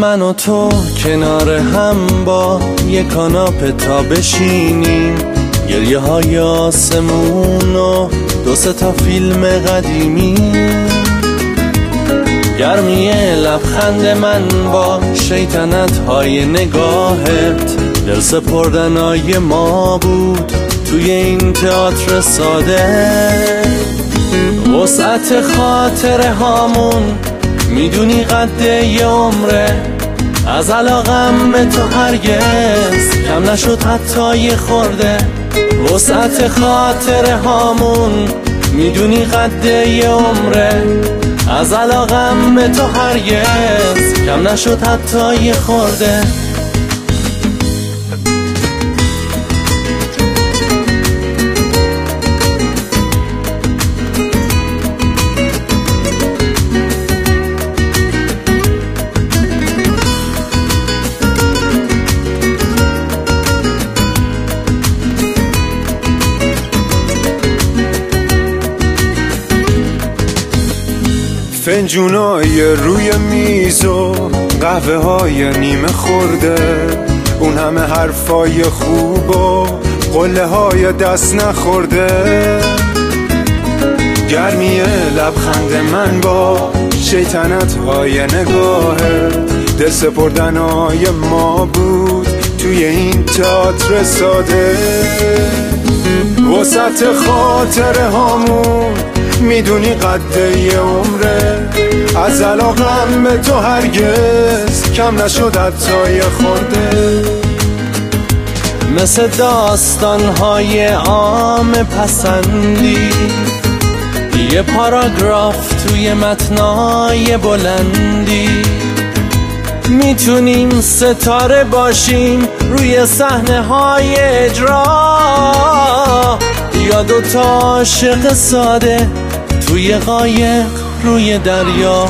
من و تو کنار هم با یه کاناپه تا بشینیم، گریه های آسمون و 2-3 تا فیلم قدیمی، گرمی لبخند من با شیطنت های نگاهت، دل سپردنای ما بود توی این تئاتر ساده. وسعت خاطره هامون میدونی قد یه عمره، از علاقم به تو هرگز کم نشد حتی یه خورده. وسعت خاطره هامون میدونی قد یه عمره، از علاقم به تو هرگز کم نشد حتی یه خورده. فنجونای روی میز و قهوه های نیمه خورده، اون همه حرفای خوب و قله های دست نخورده، گرمی لبخند من با شیطنت های نگاهت، دل سپردنای ما بود توی این تئاتر ساده. وسط خاطره هامون میدونی قد یه عمره، از علاقم به تو هرگز کم نشد حتی یه خورده. مثل داستانهای عام پسندی، یه پاراگراف توی متنای بلندی، میتونیم ستاره باشیم روی صحنه های اجرا، یا 2 تا عاشق ساده توی قایق روی دریا.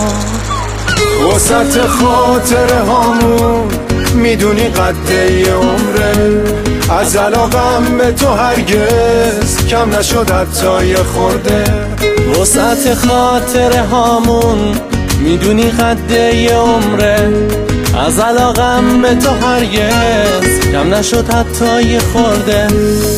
وسط خاطره هامون میدونی قد یه عمره، از علاقم به تو هرگز کم نشد حتی یه خورده. وسعت خاطره هامون میدونی قد یه عمره، از علاقم به تو هرگز کم نشد حتی یه خورده.